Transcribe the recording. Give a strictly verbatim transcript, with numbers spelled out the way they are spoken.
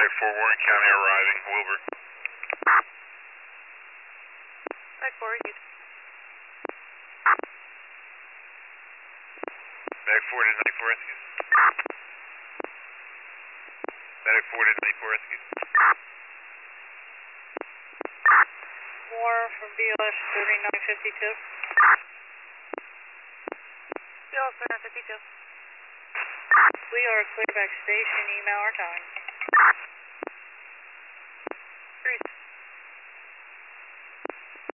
Medic four, Warren County arriving, Wilbur. Medic four, you. Medic four to ninety-four, excuse. Medic four to ninety-four, excuse. More from B L S thirty-nine fifty-two. B L S thirty-nine fifty-two. We are clear back station, email our time.